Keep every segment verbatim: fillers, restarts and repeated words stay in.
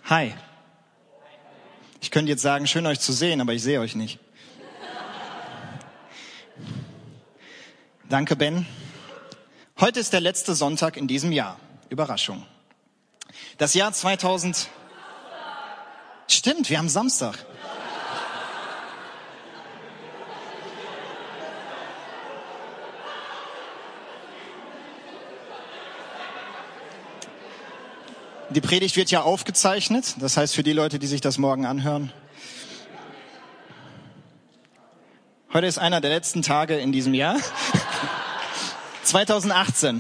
Hi. Ich könnte jetzt sagen, schön euch zu sehen, aber ich sehe euch nicht. Danke, Ben. Heute ist der letzte Sonntag in diesem Jahr. Überraschung. Das Jahr zweitausend... Stimmt, wir haben Samstag. Die Predigt wird ja aufgezeichnet, das heißt für die Leute, die sich das morgen anhören. Heute ist einer der letzten Tage in diesem Jahr. zweitausendachtzehn.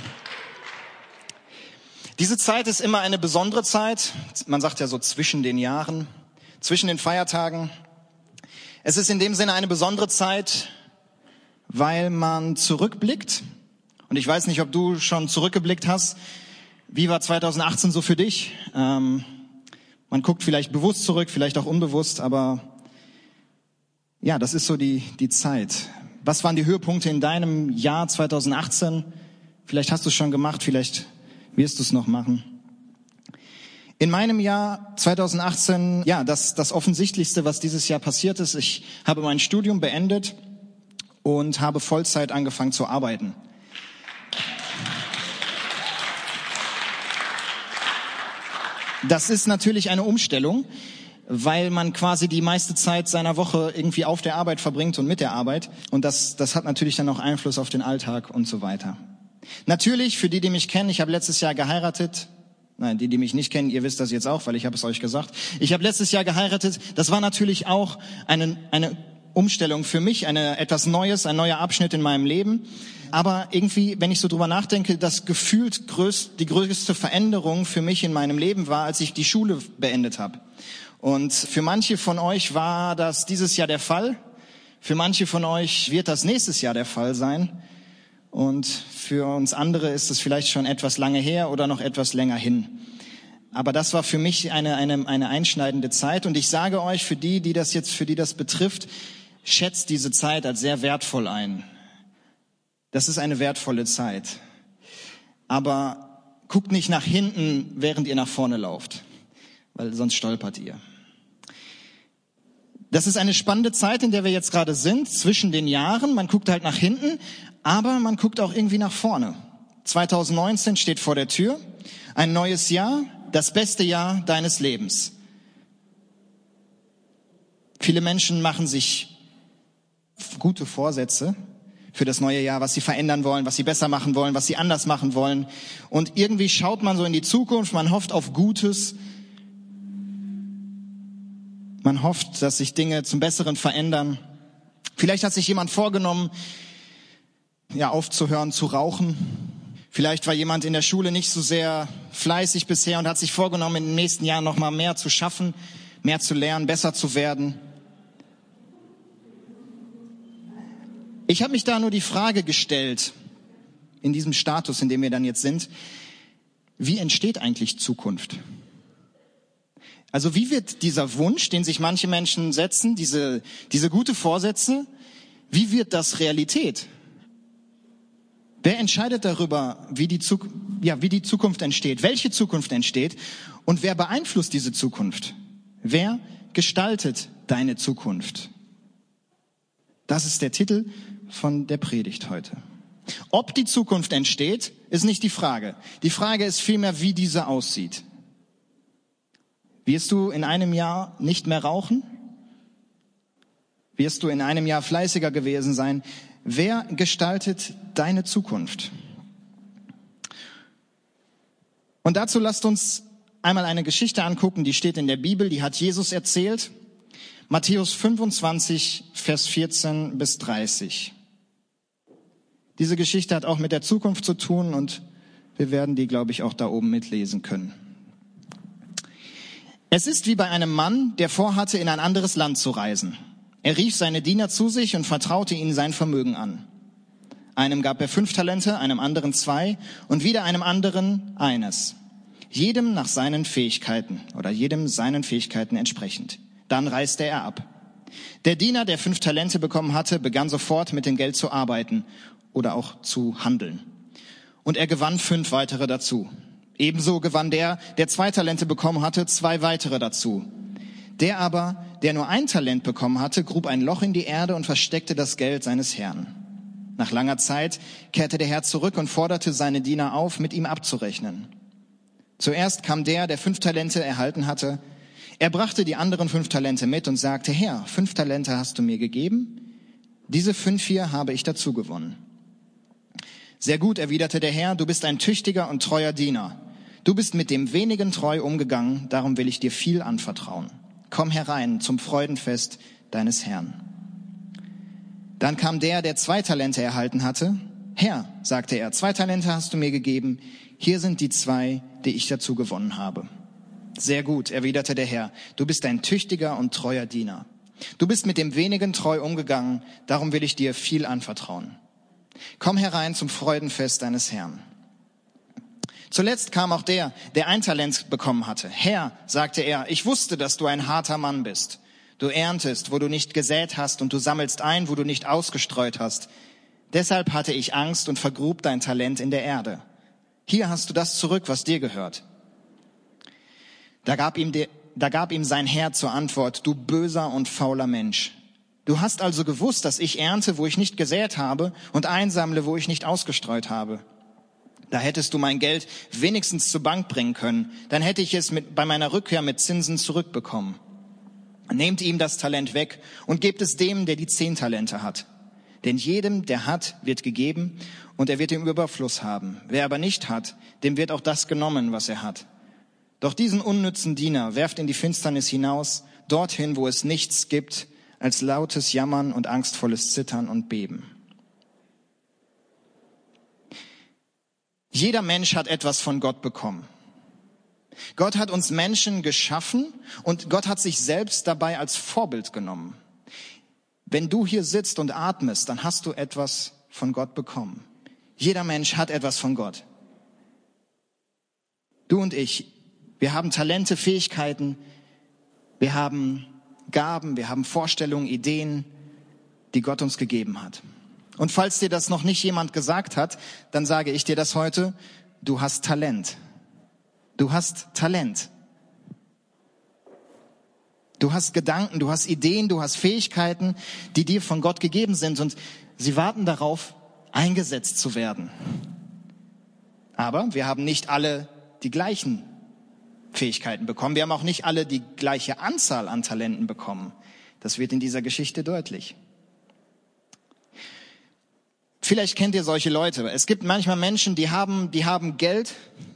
Diese Zeit ist immer eine besondere Zeit. Man sagt ja so zwischen den Jahren, zwischen den Feiertagen. Es ist in dem Sinne eine besondere Zeit, weil man zurückblickt. Und ich weiß nicht, ob du schon zurückgeblickt hast. Wie war zweitausendachtzehn so für dich? Ähm, man guckt vielleicht bewusst zurück, vielleicht auch unbewusst, aber ja, das ist so die, die Zeit. Was waren die Höhepunkte in deinem Jahr zweitausendachtzehn? Vielleicht hast du es schon gemacht, vielleicht wirst du es noch machen. In meinem Jahr zweitausendachtzehn, ja, das, das Offensichtlichste, was dieses Jahr passiert ist, ich habe mein Studium beendet und habe Vollzeit angefangen zu arbeiten. Das ist natürlich eine Umstellung, weil man quasi die meiste Zeit seiner Woche irgendwie auf der Arbeit verbringt und mit der Arbeit. Und das, das hat natürlich dann auch Einfluss auf den Alltag und so weiter. Natürlich, für die, die mich kennen, ich habe letztes Jahr geheiratet. Nein, die, die mich nicht kennen, ihr wisst das jetzt auch, weil ich habe es euch gesagt. Ich habe letztes Jahr geheiratet. Das war natürlich auch eine, eine Umstellung für mich, eine etwas Neues, ein neuer Abschnitt in meinem Leben. Aber irgendwie, wenn ich so drüber nachdenke, das gefühlt größt, die größte Veränderung für mich in meinem Leben war, als ich die Schule beendet habe. Und für manche von euch war das dieses Jahr der Fall. Für manche von euch wird das nächstes Jahr der Fall sein. Und für uns andere ist es vielleicht schon etwas lange her oder noch etwas länger hin. Aber das war für mich eine, eine, eine einschneidende Zeit. Und ich sage euch, für die, die das jetzt, für die das betrifft, schätzt diese Zeit als sehr wertvoll ein. Das ist eine wertvolle Zeit. Aber guckt nicht nach hinten, während ihr nach vorne lauft, weil sonst stolpert ihr. Das ist eine spannende Zeit, in der wir jetzt gerade sind, zwischen den Jahren. Man guckt halt nach hinten, aber man guckt auch irgendwie nach vorne. zweitausendneunzehn steht vor der Tür. Ein neues Jahr, das beste Jahr deines Lebens. Viele Menschen machen sich gute Vorsätze für das neue Jahr, was sie verändern wollen, was sie besser machen wollen, was sie anders machen wollen. Und irgendwie schaut man so in die Zukunft, man hofft auf Gutes. Man hofft, dass sich Dinge zum Besseren verändern. Vielleicht hat sich jemand vorgenommen, ja, aufzuhören zu rauchen. Vielleicht war jemand in der Schule nicht so sehr fleißig bisher und hat sich vorgenommen, in den nächsten Jahren noch mal mehr zu schaffen, mehr zu lernen, besser zu werden. Ich habe mich da nur die Frage gestellt, in diesem Status, in dem wir dann jetzt sind, wie entsteht eigentlich Zukunft? Also wie wird dieser Wunsch, den sich manche Menschen setzen, diese, diese gute Vorsätze, wie wird das Realität? Wer entscheidet darüber, wie die, Zuk- ja, wie die Zukunft entsteht, welche Zukunft entsteht und wer beeinflusst diese Zukunft? Wer gestaltet deine Zukunft? Das ist der Titel von der Predigt heute. Ob die Zukunft entsteht, ist nicht die Frage. Die Frage ist vielmehr, wie diese aussieht. Wirst du in einem Jahr nicht mehr rauchen? Wirst du in einem Jahr fleißiger gewesen sein? Wer gestaltet deine Zukunft? Und dazu lasst uns einmal eine Geschichte angucken, die steht in der Bibel, die hat Jesus erzählt. Matthäus fünfundzwanzig, Vers vierzehn bis dreißig. Diese Geschichte hat auch mit der Zukunft zu tun und wir werden die, glaube ich, auch da oben mitlesen können. Es ist wie bei einem Mann, der vorhatte, in ein anderes Land zu reisen. Er rief seine Diener zu sich und vertraute ihnen sein Vermögen an. Einem gab er fünf Talente, einem anderen zwei und wieder einem anderen eines. Jedem nach seinen Fähigkeiten oder jedem seinen Fähigkeiten entsprechend. Dann reiste er ab. Der Diener, der fünf Talente bekommen hatte, begann sofort mit dem Geld zu arbeiten oder auch zu handeln. Und er gewann fünf weitere dazu. Ebenso gewann der, der zwei Talente bekommen hatte, zwei weitere dazu. Der aber, der nur ein Talent bekommen hatte, grub ein Loch in die Erde und versteckte das Geld seines Herrn. Nach langer Zeit kehrte der Herr zurück und forderte seine Diener auf, mit ihm abzurechnen. Zuerst kam der, der fünf Talente erhalten hatte. Er brachte die anderen fünf Talente mit und sagte, Herr, fünf Talente hast du mir gegeben, diese fünf hier habe ich dazu gewonnen. Sehr gut, erwiderte der Herr, du bist ein tüchtiger und treuer Diener. Du bist mit dem wenigen treu umgegangen, darum will ich dir viel anvertrauen. Komm herein zum Freudenfest deines Herrn. Dann kam der, der zwei Talente erhalten hatte. Herr, sagte er, zwei Talente hast du mir gegeben, hier sind die zwei, die ich dazu gewonnen habe. Sehr gut, erwiderte der Herr, du bist ein tüchtiger und treuer Diener. Du bist mit dem wenigen treu umgegangen, darum will ich dir viel anvertrauen. Komm herein zum Freudenfest deines Herrn. Zuletzt kam auch der, der ein Talent bekommen hatte. Herr, sagte er, ich wusste, dass du ein harter Mann bist. Du erntest, wo du nicht gesät hast, und du sammelst ein, wo du nicht ausgestreut hast. Deshalb hatte ich Angst und vergrub dein Talent in der Erde. Hier hast du das zurück, was dir gehört. Da gab ihm, der, da gab ihm sein Herr zur Antwort, du böser und fauler Mensch. Du hast also gewusst, dass ich ernte, wo ich nicht gesät habe, und einsammle, wo ich nicht ausgestreut habe. Da hättest du mein Geld wenigstens zur Bank bringen können, dann hätte ich es mit, bei meiner Rückkehr mit Zinsen zurückbekommen. Nehmt ihm das Talent weg und gebt es dem, der die zehn Talente hat. Denn jedem, der hat, wird gegeben, und er wird im Überfluss haben. Wer aber nicht hat, dem wird auch das genommen, was er hat. Doch diesen unnützen Diener werft in die Finsternis hinaus, dorthin, wo es nichts gibt, als lautes Jammern und angstvolles Zittern und Beben. Jeder Mensch hat etwas von Gott bekommen. Gott hat uns Menschen geschaffen und Gott hat sich selbst dabei als Vorbild genommen. Wenn du hier sitzt und atmest, dann hast du etwas von Gott bekommen. Jeder Mensch hat etwas von Gott. Du und ich, wir haben Talente, Fähigkeiten, wir haben Gaben, wir haben Vorstellungen, Ideen, die Gott uns gegeben hat. Und falls dir das noch nicht jemand gesagt hat, dann sage ich dir das heute, du hast Talent. Du hast Talent. Du hast Gedanken, du hast Ideen, du hast Fähigkeiten, die dir von Gott gegeben sind und sie warten darauf, eingesetzt zu werden. Aber wir haben nicht alle die gleichen Fähigkeiten bekommen. Wir haben auch nicht alle die gleiche Anzahl an Talenten bekommen. Das wird in dieser Geschichte deutlich. Vielleicht kennt ihr solche Leute. Es gibt manchmal Menschen, die haben, die haben Geld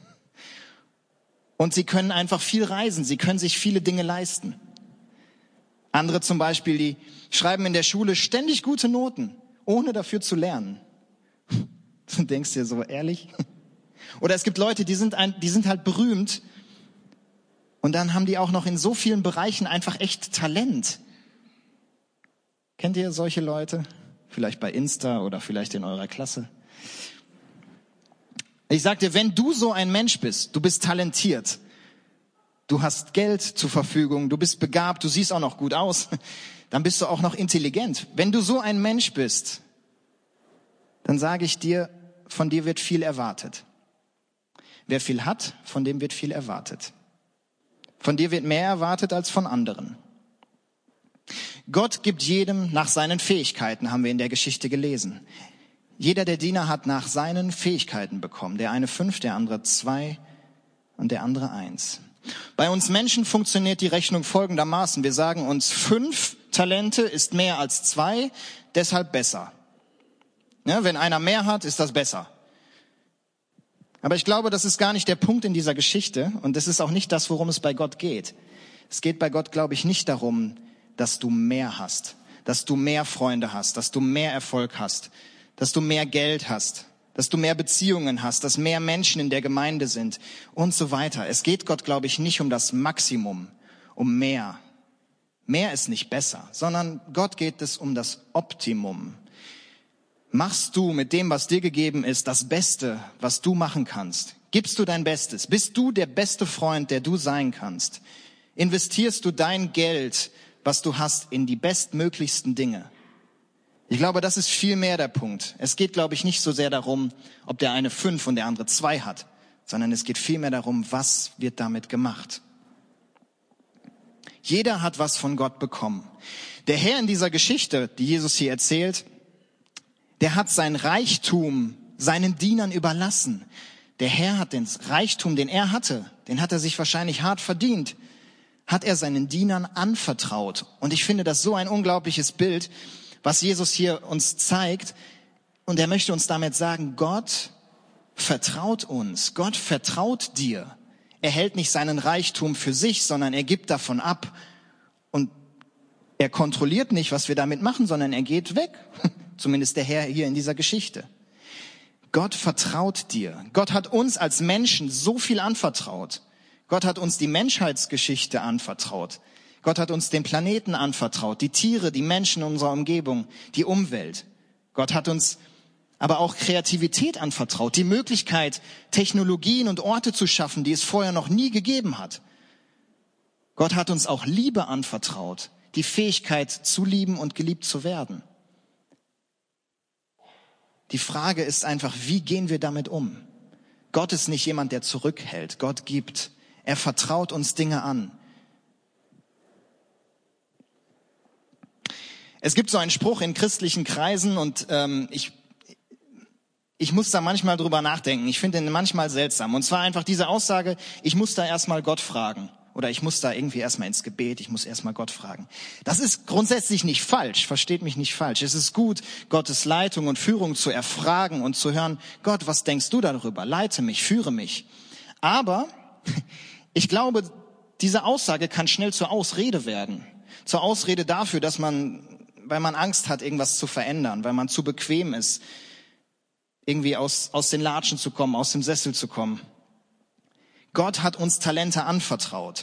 und sie können einfach viel reisen. Sie können sich viele Dinge leisten. Andere zum Beispiel, die schreiben in der Schule ständig gute Noten, ohne dafür zu lernen. Du denkst dir so, ehrlich? Oder es gibt Leute, die sind, ein, die sind halt berühmt und dann haben die auch noch in so vielen Bereichen einfach echt Talent. Kennt ihr solche Leute? Vielleicht bei Insta oder vielleicht in eurer Klasse. Ich sag dir, wenn du so ein Mensch bist, du bist talentiert, du hast Geld zur Verfügung, du bist begabt, du siehst auch noch gut aus, dann bist du auch noch intelligent. Wenn du so ein Mensch bist, dann sage ich dir, von dir wird viel erwartet. Wer viel hat, von dem wird viel erwartet. Von dir wird mehr erwartet als von anderen. Gott gibt jedem nach seinen Fähigkeiten, haben wir in der Geschichte gelesen. Jeder der Diener hat nach seinen Fähigkeiten bekommen. Der eine fünf, der andere zwei und der andere eins. Bei uns Menschen funktioniert die Rechnung folgendermaßen. Wir sagen uns, fünf Talente ist mehr als zwei, deshalb besser. Ja, wenn einer mehr hat, ist das besser. Aber ich glaube, das ist gar nicht der Punkt in dieser Geschichte und das ist auch nicht das, worum es bei Gott geht. Es geht bei Gott, glaube ich, nicht darum, dass du mehr hast, dass du mehr Freunde hast, dass du mehr Erfolg hast, dass du mehr Geld hast, dass du mehr Beziehungen hast, dass mehr Menschen in der Gemeinde sind und so weiter. Es geht Gott, glaube ich, nicht um das Maximum, um mehr. Mehr ist nicht besser, sondern Gott geht es um das Optimum. Machst du mit dem, was dir gegeben ist, das Beste, was du machen kannst? Gibst du dein Bestes? Bist du der beste Freund, der du sein kannst? Investierst du dein Geld, was du hast, in die bestmöglichsten Dinge? Ich glaube, das ist viel mehr der Punkt. Es geht, glaube ich, nicht so sehr darum, ob der eine fünf und der andere zwei hat, sondern es geht vielmehr darum, was wird damit gemacht. Jeder hat was von Gott bekommen. Der Herr in dieser Geschichte, die Jesus hier erzählt, der hat sein Reichtum seinen Dienern überlassen. Der Herr hat den Reichtum, den er hatte, den hat er sich wahrscheinlich hart verdient, hat er seinen Dienern anvertraut. Und ich finde das so ein unglaubliches Bild, was Jesus hier uns zeigt. Und er möchte uns damit sagen, Gott vertraut uns, Gott vertraut dir. Er hält nicht seinen Reichtum für sich, sondern er gibt davon ab. Und er kontrolliert nicht, was wir damit machen, sondern er geht weg. Zumindest der Herr hier in dieser Geschichte. Gott vertraut dir. Gott hat uns als Menschen so viel anvertraut. Gott hat uns die Menschheitsgeschichte anvertraut. Gott hat uns den Planeten anvertraut, die Tiere, die Menschen in unserer Umgebung, die Umwelt. Gott hat uns aber auch Kreativität anvertraut, die Möglichkeit, Technologien und Orte zu schaffen, die es vorher noch nie gegeben hat. Gott hat uns auch Liebe anvertraut, die Fähigkeit zu lieben und geliebt zu werden. Die Frage ist einfach, wie gehen wir damit um? Gott ist nicht jemand, der zurückhält. Gott gibt. Er vertraut uns Dinge an. Es gibt so einen Spruch in christlichen Kreisen und ähm, ich Ich muss da manchmal drüber nachdenken. Ich finde ihn manchmal seltsam. Und zwar einfach diese Aussage, ich muss da erstmal Gott fragen. Oder ich muss da irgendwie erstmal ins Gebet, ich muss erstmal Gott fragen. Das ist grundsätzlich nicht falsch, versteht mich nicht falsch. Es ist gut, Gottes Leitung und Führung zu erfragen und zu hören, Gott, was denkst du darüber? Leite mich, führe mich. Aber ich glaube, diese Aussage kann schnell zur Ausrede werden. Zur Ausrede dafür, dass man, weil man Angst hat, irgendwas zu verändern, weil man zu bequem ist, irgendwie aus, aus den Latschen zu kommen, aus dem Sessel zu kommen. Gott hat uns Talente anvertraut.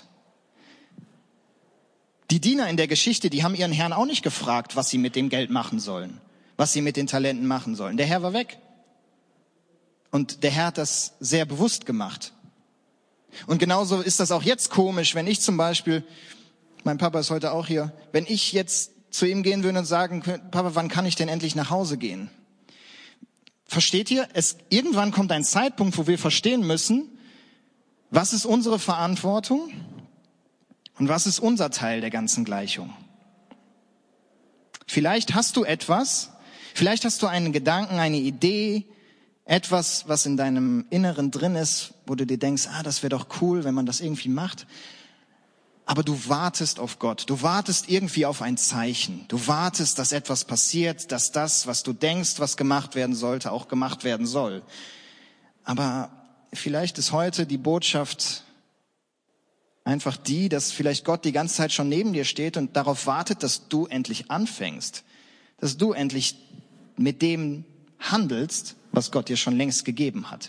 Die Diener in der Geschichte, die haben ihren Herrn auch nicht gefragt, was sie mit dem Geld machen sollen, was sie mit den Talenten machen sollen. Der Herr war weg. Und der Herr hat das sehr bewusst gemacht. Und genauso ist das auch jetzt komisch, wenn ich zum Beispiel, mein Papa ist heute auch hier, wenn ich jetzt zu ihm gehen würde und sagen könnte, Papa, wann kann ich denn endlich nach Hause gehen? Versteht ihr? Es, irgendwann kommt ein Zeitpunkt, wo wir verstehen müssen, was ist unsere Verantwortung und was ist unser Teil der ganzen Gleichung. Vielleicht hast du etwas, vielleicht hast du einen Gedanken, eine Idee, etwas, was in deinem Inneren drin ist, wo du dir denkst, ah, das wäre doch cool, wenn man das irgendwie macht. Aber du wartest auf Gott, du wartest irgendwie auf ein Zeichen. Du wartest, dass etwas passiert, dass das, was du denkst, was gemacht werden sollte, auch gemacht werden soll. Aber vielleicht ist heute die Botschaft einfach die, dass vielleicht Gott die ganze Zeit schon neben dir steht und darauf wartet, dass du endlich anfängst. Dass du endlich mit dem handelst, was Gott dir schon längst gegeben hat.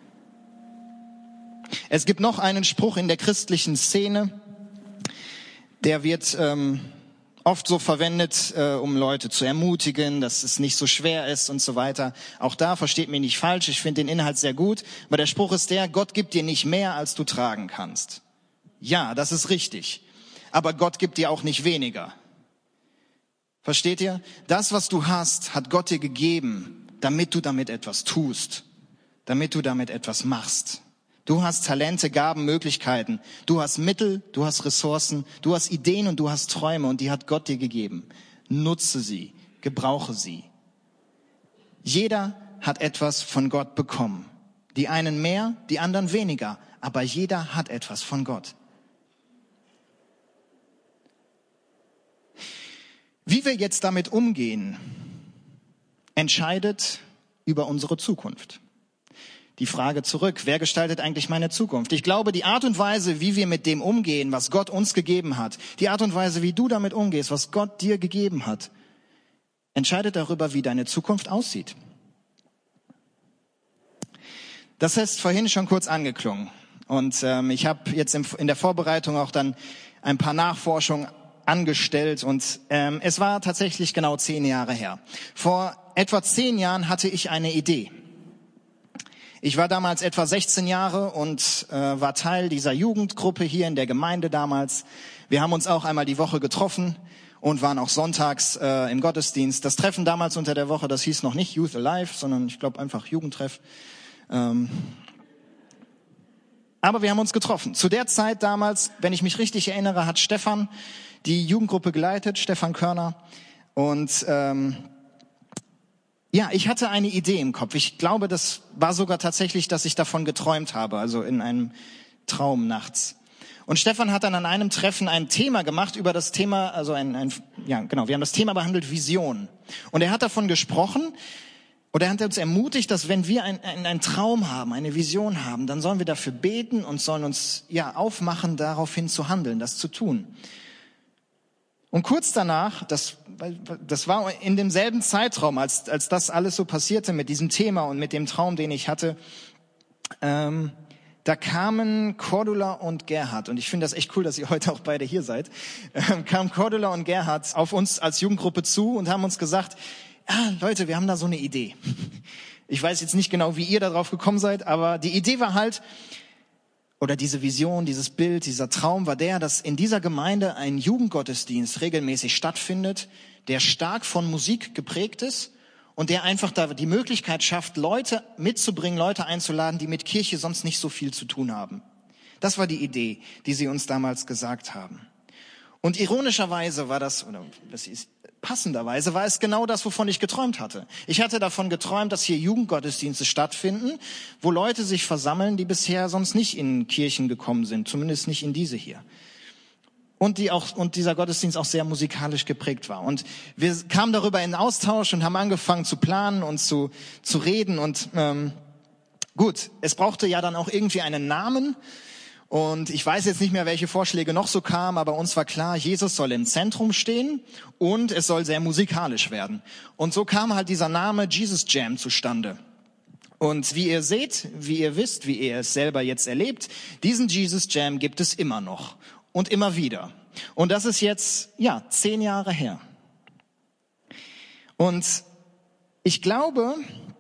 Es gibt noch einen Spruch in der christlichen Szene, der wird ähm, oft so verwendet, äh, um Leute zu ermutigen, dass es nicht so schwer ist und so weiter. Auch da, versteht mich nicht falsch, ich finde den Inhalt sehr gut. Aber der Spruch ist der, Gott gibt dir nicht mehr, als du tragen kannst. Ja, das ist richtig. Aber Gott gibt dir auch nicht weniger. Versteht ihr? Das, was du hast, hat Gott dir gegeben, damit du damit etwas tust. Damit du damit etwas machst. Du hast Talente, Gaben, Möglichkeiten. Du hast Mittel, du hast Ressourcen, du hast Ideen und du hast Träume und die hat Gott dir gegeben. Nutze sie, gebrauche sie. Jeder hat etwas von Gott bekommen. Die einen mehr, die anderen weniger, aber jeder hat etwas von Gott. Wie wir jetzt damit umgehen, entscheidet über unsere Zukunft. Die Frage zurück, wer gestaltet eigentlich meine Zukunft? Ich glaube, die Art und Weise, wie wir mit dem umgehen, was Gott uns gegeben hat, die Art und Weise, wie du damit umgehst, was Gott dir gegeben hat, entscheidet darüber, wie deine Zukunft aussieht. Das ist vorhin schon kurz angeklungen. Und ähm, ich habe jetzt im, in der Vorbereitung auch dann ein paar Nachforschungen angestellt. Und ähm, es war tatsächlich genau zehn Jahre her. Vor etwa zehn Jahren hatte ich eine Idee. Ich war damals etwa sechzehn Jahre und äh, war Teil dieser Jugendgruppe hier in der Gemeinde damals. Wir haben uns auch einmal die Woche getroffen und waren auch sonntags äh, im Gottesdienst. Das Treffen damals unter der Woche, das hieß noch nicht Youth Alive, sondern ich glaube einfach Jugendtreff. Ähm, Aber wir haben uns getroffen. Zu der Zeit damals, wenn ich mich richtig erinnere, hat Stefan die Jugendgruppe geleitet, Stefan Körner. Und ähm, ja, ich hatte eine Idee im Kopf. Ich glaube, das war sogar tatsächlich, dass ich davon geträumt habe, also in einem Traum nachts. Und Stefan hat dann an einem Treffen ein Thema gemacht über das Thema, also ein, ein ja genau, wir haben das Thema behandelt, Vision. Und er hat davon gesprochen, oder er hat uns ermutigt, dass wenn wir ein, ein, einen Traum haben, eine Vision haben, dann sollen wir dafür beten und sollen uns ja aufmachen, daraufhin zu handeln, das zu tun. Und kurz danach, das, das war in demselben Zeitraum, als, als das alles so passierte mit diesem Thema und mit dem Traum, den ich hatte, ähm, da kamen Cordula und Gerhard, und ich finde das echt cool, dass ihr heute auch beide hier seid, ähm, kamen Cordula und Gerhard auf uns als Jugendgruppe zu und haben uns gesagt, ja, Leute, wir haben da so eine Idee. Ich weiß jetzt nicht genau, wie ihr da drauf gekommen seid, aber die Idee war halt, oder diese Vision, dieses Bild, dieser Traum war der, dass in dieser Gemeinde ein Jugendgottesdienst regelmäßig stattfindet, der stark von Musik geprägt ist und der einfach da die Möglichkeit schafft, Leute mitzubringen, Leute einzuladen, die mit Kirche sonst nicht so viel zu tun haben. Das war die Idee, die sie uns damals gesagt haben. Und ironischerweise war das, oder das ist passenderweise, war es genau das, wovon ich geträumt hatte. Ich hatte davon geträumt, dass hier Jugendgottesdienste stattfinden, wo Leute sich versammeln, die bisher sonst nicht in Kirchen gekommen sind, zumindest nicht in diese hier. Und die auch, und dieser Gottesdienst auch sehr musikalisch geprägt war. Und wir kamen darüber in Austausch und haben angefangen zu planen und zu, zu reden. Und ähm, gut, es brauchte ja dann auch irgendwie einen Namen. Und ich weiß jetzt nicht mehr, welche Vorschläge noch so kamen, aber uns war klar, Jesus soll im Zentrum stehen und es soll sehr musikalisch werden. Und so kam halt dieser Name Jesus Jam zustande. Und wie ihr seht, wie ihr wisst, wie ihr es selber jetzt erlebt, diesen Jesus Jam gibt es immer noch und immer wieder. Und das ist jetzt, ja, zehn Jahre her. Und ich glaube,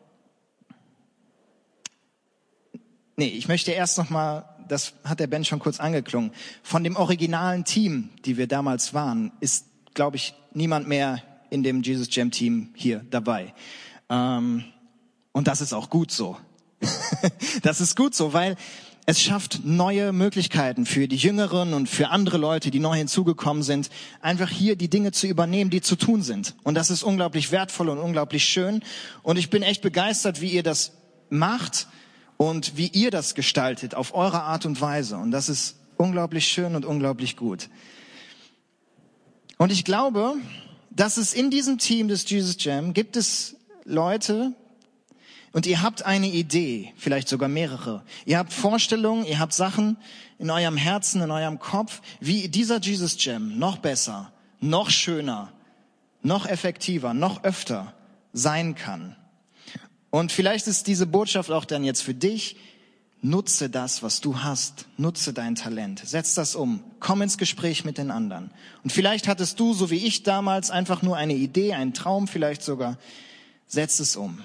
nee, ich möchte erst noch mal, das hat der Ben schon kurz angeklungen, von dem originalen Team, die wir damals waren, ist, glaube ich, niemand mehr in dem Jesus Jam Team hier dabei. Ähm, und das ist auch gut so. Das ist gut so, weil es schafft neue Möglichkeiten für die Jüngeren und für andere Leute, die neu hinzugekommen sind, einfach hier die Dinge zu übernehmen, die zu tun sind. Und das ist unglaublich wertvoll und unglaublich schön. Und ich bin echt begeistert, wie ihr das macht und wie ihr das gestaltet auf eure Art und Weise. Und das ist unglaublich schön und unglaublich gut. Und ich glaube, dass es in diesem Team des Jesus Jam gibt es Leute, und ihr habt eine Idee, vielleicht sogar mehrere. Ihr habt Vorstellungen, ihr habt Sachen in eurem Herzen, in eurem Kopf, wie dieser Jesus Jam noch besser, noch schöner, noch effektiver, noch öfter sein kann. Und vielleicht ist diese Botschaft auch dann jetzt für dich: Nutze das, was du hast. Nutze dein Talent. Setz das um. Komm ins Gespräch mit den anderen. Und vielleicht hattest du, so wie ich damals, einfach nur eine Idee, einen Traum vielleicht sogar. Setz es um.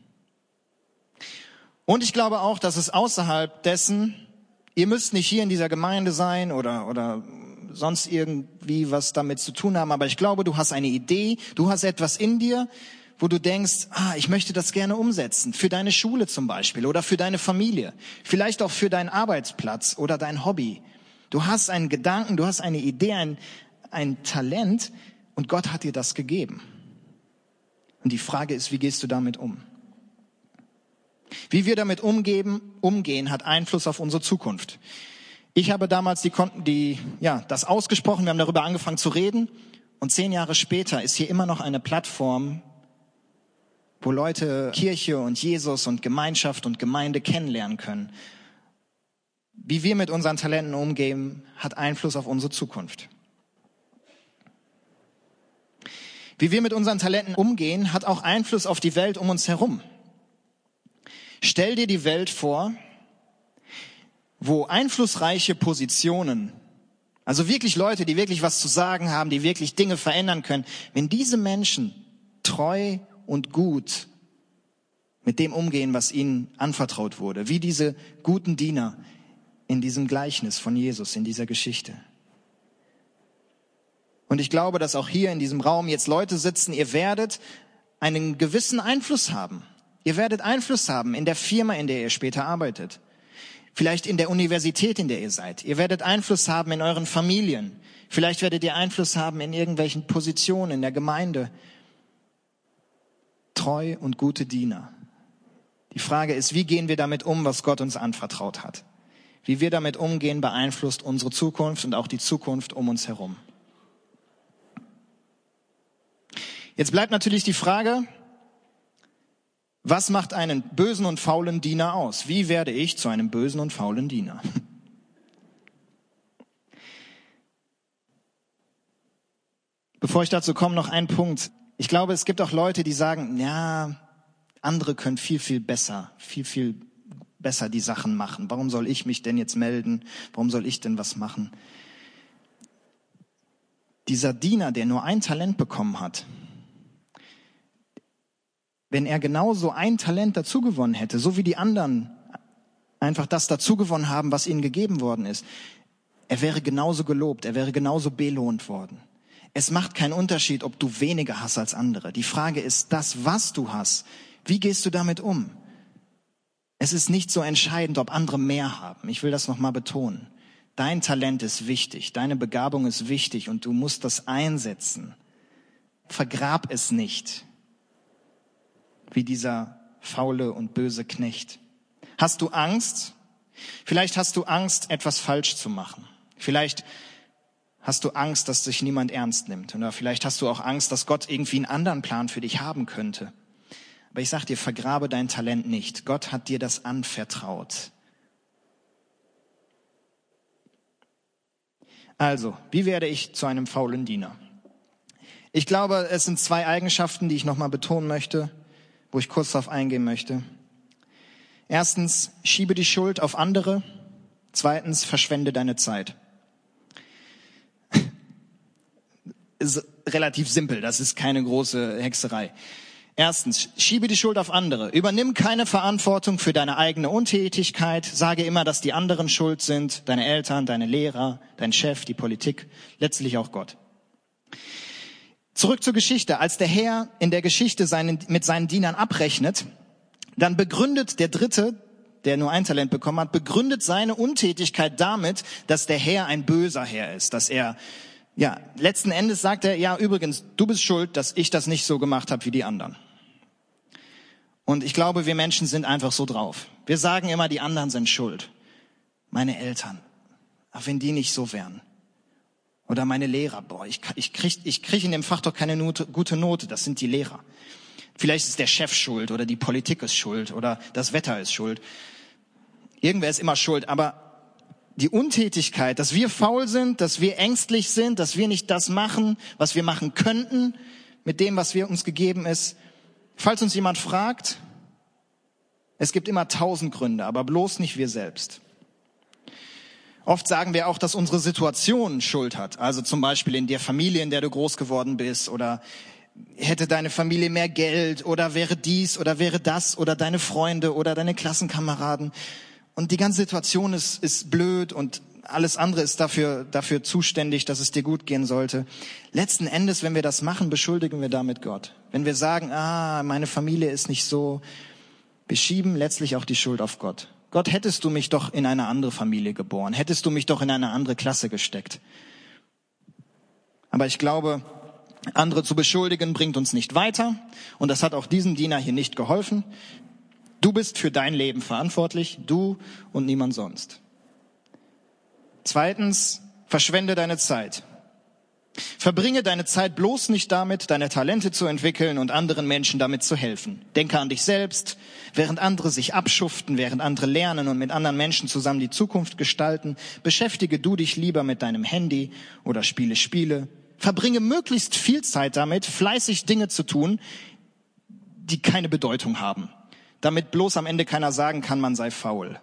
Und ich glaube auch, dass es außerhalb dessen, ihr müsst nicht hier in dieser Gemeinde sein oder, oder sonst irgendwie was damit zu tun haben, aber ich glaube, du hast eine Idee, du hast etwas in dir, wo du denkst, ah, ich möchte das gerne umsetzen, für deine Schule zum Beispiel oder für deine Familie, vielleicht auch für deinen Arbeitsplatz oder dein Hobby. Du hast einen Gedanken, du hast eine Idee, ein, ein Talent und Gott hat dir das gegeben. Und die Frage ist, wie gehst du damit um? Wie wir damit umgehen, umgehen, hat Einfluss auf unsere Zukunft. Ich habe damals die, die, ja, das ausgesprochen, wir haben darüber angefangen zu reden und zehn Jahre später ist hier immer noch eine Plattform, wo Leute Kirche und Jesus und Gemeinschaft und Gemeinde kennenlernen können. Wie wir mit unseren Talenten umgehen, hat Einfluss auf unsere Zukunft. Wie wir mit unseren Talenten umgehen, hat auch Einfluss auf die Welt um uns herum. Stell dir die Welt vor, wo einflussreiche Positionen, also wirklich Leute, die wirklich was zu sagen haben, die wirklich Dinge verändern können, wenn diese Menschen treu und gut mit dem umgehen, was ihnen anvertraut wurde, wie diese guten Diener in diesem Gleichnis von Jesus, in dieser Geschichte. Und ich glaube, dass auch hier in diesem Raum jetzt Leute sitzen, ihr werdet einen gewissen Einfluss haben. Ihr werdet Einfluss haben in der Firma, in der ihr später arbeitet. Vielleicht in der Universität, in der ihr seid. Ihr werdet Einfluss haben in euren Familien. Vielleicht werdet ihr Einfluss haben in irgendwelchen Positionen in der Gemeinde. Treu und gute Diener. Die Frage ist, wie gehen wir damit um, was Gott uns anvertraut hat? Wie wir damit umgehen, beeinflusst unsere Zukunft und auch die Zukunft um uns herum. Jetzt bleibt natürlich die Frage, was macht einen bösen und faulen Diener aus? Wie werde ich zu einem bösen und faulen Diener? Bevor ich dazu komme, noch ein Punkt. Ich glaube, es gibt auch Leute, die sagen, ja, andere können viel, viel besser, viel, viel besser die Sachen machen. Warum soll ich mich denn jetzt melden? Warum soll ich denn was machen? Dieser Diener, der nur ein Talent bekommen hat, wenn er genauso ein Talent dazugewonnen hätte, so wie die anderen einfach das dazugewonnen haben, was ihnen gegeben worden ist, er wäre genauso gelobt, er wäre genauso belohnt worden. Es macht keinen Unterschied, ob du weniger hast als andere. Die Frage ist, das, was du hast, wie gehst du damit um? Es ist nicht so entscheidend, ob andere mehr haben. Ich will das nochmal betonen. Dein Talent ist wichtig, deine Begabung ist wichtig und du musst das einsetzen. Vergrab es nicht, wie dieser faule und böse Knecht. Hast du Angst? Vielleicht hast du Angst, etwas falsch zu machen. Vielleicht hast du Angst, dass dich niemand ernst nimmt. Oder vielleicht hast du auch Angst, dass Gott irgendwie einen anderen Plan für dich haben könnte. Aber ich sag dir, vergrabe dein Talent nicht. Gott hat dir das anvertraut. Also, wie werde ich zu einem faulen Diener? Ich glaube, es sind zwei Eigenschaften, die ich nochmal betonen möchte, wo ich kurz darauf eingehen möchte. Erstens, schiebe die Schuld auf andere. Zweitens, verschwende deine Zeit. Ist relativ simpel, das ist keine große Hexerei. Erstens, schiebe die Schuld auf andere. Übernimm keine Verantwortung für deine eigene Untätigkeit. Sage immer, dass die anderen schuld sind. Deine Eltern, deine Lehrer, dein Chef, die Politik, letztlich auch Gott. Zurück zur Geschichte. Als der Herr in der Geschichte seinen, mit seinen Dienern abrechnet, dann begründet der Dritte, der nur ein Talent bekommen hat, begründet seine Untätigkeit damit, dass der Herr ein böser Herr ist, dass er Ja, letzten Endes sagt er, ja, übrigens, du bist schuld, dass ich das nicht so gemacht habe wie die anderen. Und ich glaube, wir Menschen sind einfach so drauf. Wir sagen immer, die anderen sind schuld. Meine Eltern, ach, wenn die nicht so wären. Oder meine Lehrer, boah, ich, ich krieg, ich krieg in dem Fach doch keine Note, gute Note, das sind die Lehrer. Vielleicht ist der Chef schuld oder die Politik ist schuld oder das Wetter ist schuld. Irgendwer ist immer schuld, aber die Untätigkeit, dass wir faul sind, dass wir ängstlich sind, dass wir nicht das machen, was wir machen könnten, mit dem, was wir uns gegeben ist. Falls uns jemand fragt, es gibt immer tausend Gründe, aber bloß nicht wir selbst. Oft sagen wir auch, dass unsere Situation Schuld hat. Also zum Beispiel in der Familie, in der du groß geworden bist, oder hätte deine Familie mehr Geld, oder wäre dies, oder wäre das, oder deine Freunde, oder deine Klassenkameraden. Und die ganze Situation ist, ist blöd und alles andere ist dafür, dafür zuständig, dass es dir gut gehen sollte. Letzten Endes, wenn wir das machen, beschuldigen wir damit Gott. Wenn wir sagen, ah, meine Familie ist nicht so, wir schieben letztlich auch die Schuld auf Gott. Gott, hättest du mich doch in eine andere Familie geboren, hättest du mich doch in eine andere Klasse gesteckt. Aber ich glaube, andere zu beschuldigen bringt uns nicht weiter und das hat auch diesem Diener hier nicht geholfen. Du bist für dein Leben verantwortlich, du und niemand sonst. Zweitens, verschwende deine Zeit. Verbringe deine Zeit bloß nicht damit, deine Talente zu entwickeln und anderen Menschen damit zu helfen. Denke an dich selbst, während andere sich abschuften, während andere lernen und mit anderen Menschen zusammen die Zukunft gestalten. Beschäftige du dich lieber mit deinem Handy oder spiele Spiele. Verbringe möglichst viel Zeit damit, fleißig Dinge zu tun, die keine Bedeutung haben. Damit bloß am Ende keiner sagen kann, man sei faul.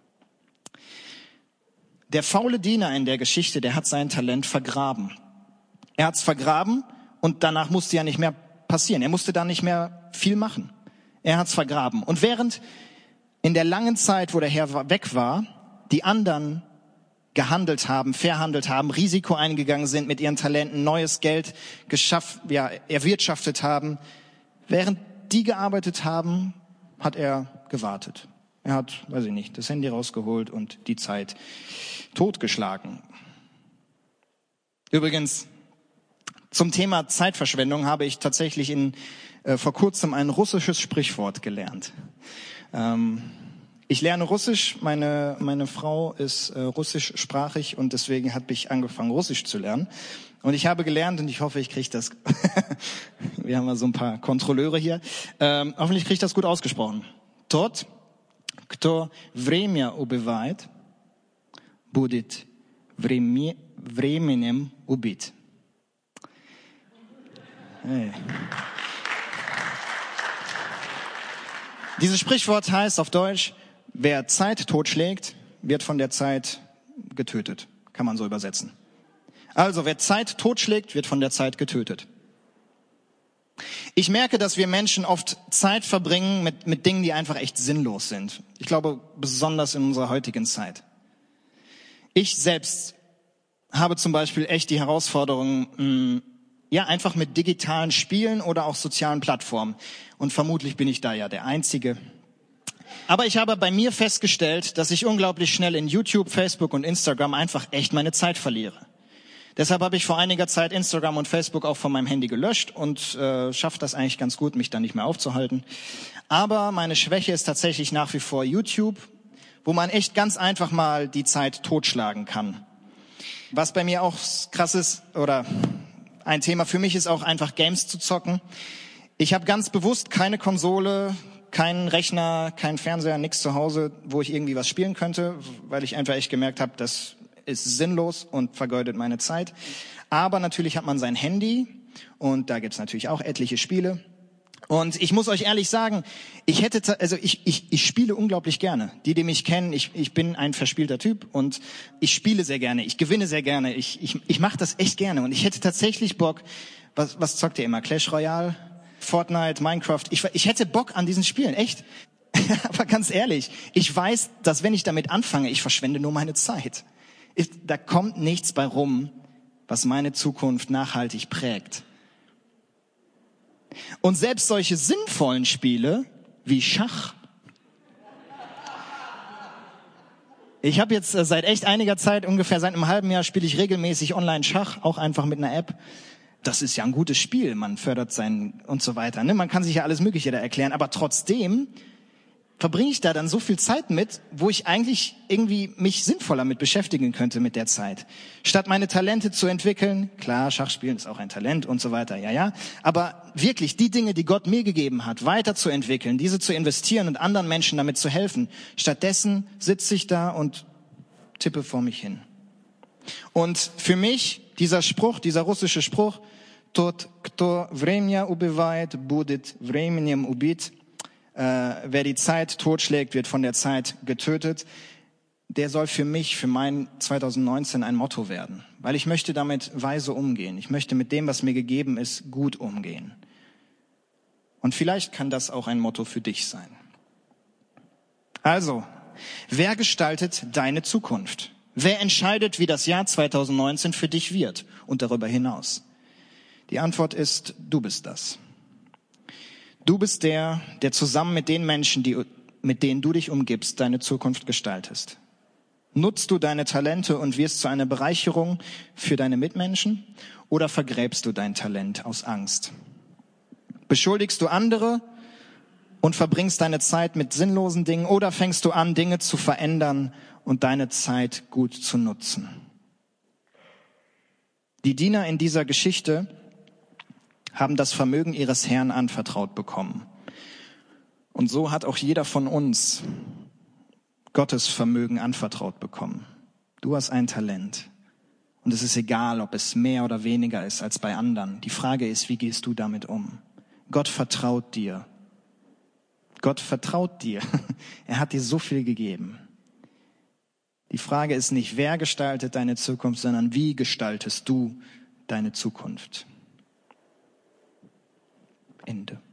Der faule Diener in der Geschichte, der hat sein Talent vergraben. Er hat's vergraben und danach musste ja nicht mehr passieren. Er musste da nicht mehr viel machen. Er hat's vergraben. Und während in der langen Zeit, wo der Herr weg war, die anderen gehandelt haben, verhandelt haben, Risiko eingegangen sind mit ihren Talenten, neues Geld geschafft, ja, erwirtschaftet haben, während die gearbeitet haben, hat er gewartet. Er hat, weiß ich nicht, das Handy rausgeholt und die Zeit totgeschlagen. Übrigens, zum Thema Zeitverschwendung habe ich tatsächlich in, äh, vor kurzem ein russisches Sprichwort gelernt. Ähm, ich lerne Russisch, meine, meine Frau ist äh, russischsprachig und deswegen habe ich angefangen, Russisch zu lernen. Und ich habe gelernt, und ich hoffe, ich kriege das, wir haben mal so ein paar Kontrolleure hier, ähm, hoffentlich kriege ich das gut ausgesprochen. Тот, кто время убивает, будет врем- временем убит. Hey. Dieses Sprichwort heißt auf Deutsch, wer Zeit totschlägt, wird von der Zeit getötet. Kann man so übersetzen. Also, wer Zeit totschlägt, wird von der Zeit getötet. Ich merke, dass wir Menschen oft Zeit verbringen mit, mit Dingen, die einfach echt sinnlos sind. Ich glaube, besonders in unserer heutigen Zeit. Ich selbst habe zum Beispiel echt die Herausforderung, mh, ja, einfach mit digitalen Spielen oder auch sozialen Plattformen. Und vermutlich bin ich da ja der Einzige. Aber ich habe bei mir festgestellt, dass ich unglaublich schnell in YouTube, Facebook und Instagram einfach echt meine Zeit verliere. Deshalb habe ich vor einiger Zeit Instagram und Facebook auch von meinem Handy gelöscht und äh, schaffe das eigentlich ganz gut, mich dann nicht mehr aufzuhalten. Aber meine Schwäche ist tatsächlich nach wie vor YouTube, wo man echt ganz einfach mal die Zeit totschlagen kann. Was bei mir auch krass ist, oder ein Thema für mich ist auch einfach Games zu zocken. Ich habe ganz bewusst keine Konsole, keinen Rechner, keinen Fernseher, nichts zu Hause, wo ich irgendwie was spielen könnte, weil ich einfach echt gemerkt habe, das ist sinnlos und vergeudet meine Zeit. Aber natürlich hat man sein Handy und da gibt's natürlich auch etliche Spiele. Und ich muss euch ehrlich sagen, ich hätte, also ich, ich, ich spiele unglaublich gerne. Die, die mich kennen, ich, ich bin ein verspielter Typ und ich spiele sehr gerne, ich gewinne sehr gerne, ich, ich, ich mache das echt gerne. Und ich hätte tatsächlich Bock, was, was zockt ihr immer? Clash Royale, Fortnite, Minecraft? Ich, ich hätte Bock an diesen Spielen, echt. Aber ganz ehrlich, ich weiß, dass wenn ich damit anfange, ich verschwende nur meine Zeit. Ich, da kommt nichts bei rum, was meine Zukunft nachhaltig prägt. Und selbst solche sinnvollen Spiele wie Schach. Ich habe jetzt seit echt einiger Zeit, ungefähr seit einem halben Jahr, spiele ich regelmäßig online Schach, auch einfach mit einer App. Das ist ja ein gutes Spiel, man fördert sein und so weiter. Ne? Man kann sich ja alles Mögliche da erklären, aber trotzdem verbringe ich da dann so viel Zeit mit, wo ich eigentlich irgendwie mich sinnvoller mit beschäftigen könnte mit der Zeit. Statt meine Talente zu entwickeln, klar, Schachspielen ist auch ein Talent und so weiter, ja, ja. Aber wirklich die Dinge, die Gott mir gegeben hat, weiterzuentwickeln, diese zu investieren und anderen Menschen damit zu helfen. Stattdessen sitze ich da und tippe vor mich hin. Und für mich, dieser Spruch, dieser russische Spruch, Тот, кто время убивает, будет временем убит, Äh, wer die Zeit totschlägt, wird von der Zeit getötet. Der soll für mich, für mein zwanzig neunzehn ein Motto werden. Weil ich möchte damit weise umgehen. Ich möchte mit dem, was mir gegeben ist, gut umgehen. Und vielleicht kann das auch ein Motto für dich sein. Also, wer gestaltet deine Zukunft? Wer entscheidet, wie das Jahr zwanzig neunzehn für dich wird und darüber hinaus? Die Antwort ist, du bist das. Du bist der, der zusammen mit den Menschen, die, mit denen du dich umgibst, deine Zukunft gestaltest. Nutzt du deine Talente und wirst zu einer Bereicherung für deine Mitmenschen oder vergräbst du dein Talent aus Angst? Beschuldigst du andere und verbringst deine Zeit mit sinnlosen Dingen oder fängst du an, Dinge zu verändern und deine Zeit gut zu nutzen? Die Diener in dieser Geschichte haben das Vermögen ihres Herrn anvertraut bekommen. Und so hat auch jeder von uns Gottes Vermögen anvertraut bekommen. Du hast ein Talent. Und es ist egal, ob es mehr oder weniger ist als bei anderen. Die Frage ist, wie gehst du damit um? Gott vertraut dir. Gott vertraut dir. Er hat dir so viel gegeben. Die Frage ist nicht, wer gestaltet deine Zukunft, sondern wie gestaltest du deine Zukunft? Ende.